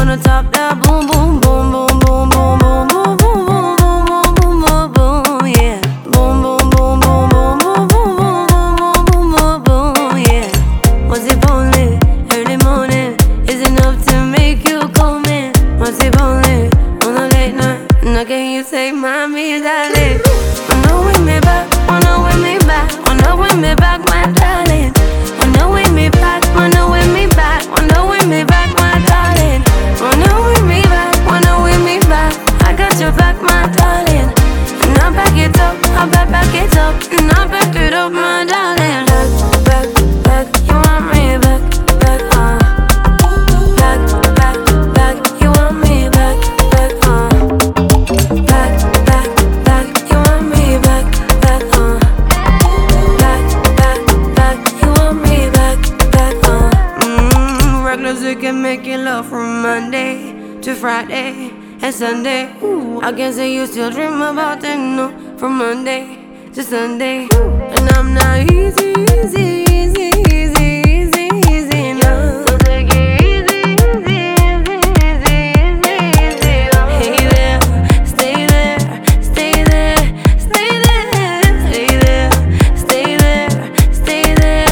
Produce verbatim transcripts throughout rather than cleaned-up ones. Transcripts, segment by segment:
wanna top that boom, boom, boom, boom, boom, boom, boom, boom, boom, boom, boom, boom, boom, boom, yeah. Boom, boom, boom, boom, boom, boom, boom, boom, boom, boom, boom, yeah. Once it only early morning is enough to make you come in. Once it only on a late night, now can you take my me, darling? Wanna win me back, wanna win me back, wanna win me back, my darling. Wanna win me back, wanna win me back, wanna win me back, my darling. Wanna win me back, wanna win me back, I got your back, my darling. And I'll back it up, I'll back, back it up, and I'll back it up, my darling. Back, back, back, you want me back, back, uh. Back, back, back, you want me back, back, uh. Back, back, back, you want me back, back, uh. Back, back, back, you want me back, back, uh. Mmm, regulars who can make you love from Monday to Friday and Sunday. Ooh, I can say you still dream about it, no, from Monday to Sunday. And I'm not easy, easy, easy, easy, easy, easy now. So take it easy, easy, easy, easy, easy, easy. Hey there, stay there, stay there, stay there, stay there, stay there, stay there.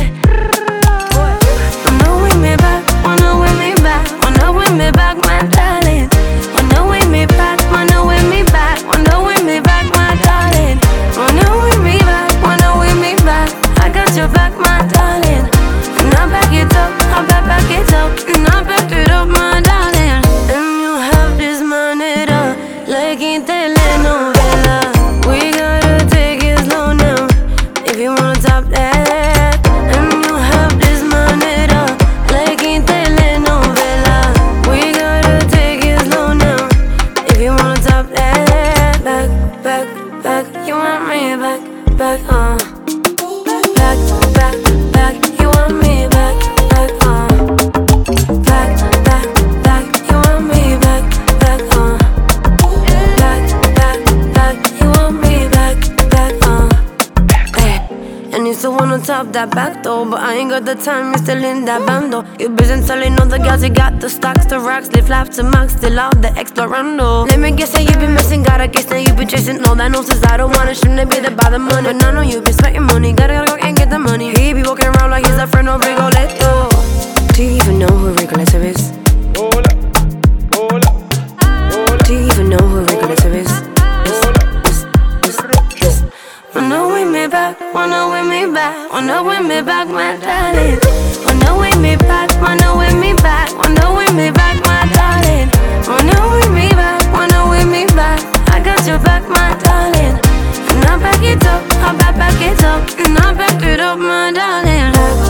Wanna win me back, wanna win me back, wanna win me back, my darling. Wanna win me back, wanna win me back, wanna win me back, my darling. Wanna win me back, wanna win me back, I got your back, my darling. And I'll back it up, I'll back, back it up, and I'll back it up, my darling. And you have this money up, like in telenovela. We gotta take it slow now, if you wanna top that. And you have this money up, like in telenovela. We gotta take it slow now, if you wanna top that. Back, back, back, you want me back, back, uh. Back, back, back, you want me back, back, uh. Back, back, back, you want me back, back, uh. Back, back, back, you want me back, back, uh. Hey. And you still wanna top that back though, but I ain't got the time, you're still in that bando. You busy telling all the guys you got the stocks, the rocks, they flap to max, still out the explorando. Let me guess that you been missing, got a guess that you been chasing all that nonsense. I don't wanna, shouldn't be the by the money, but I know you been spending money, gotta gotta go and get the money. He be walking around like he's a friend of Rigoletto. Do you even know who Rigoletto is? Hola, hola, hola. Do you even know who Rigoletto is? Wanna win me back, wanna win me back, wanna win me back, my darling. Wanna win me back, wanna win me back, wanna win me back, my darling. Wanna win me back, wanna win me back, I got your back, my darling. And I'll back it up, I'll back, back it up, and I'll back it up, my darling.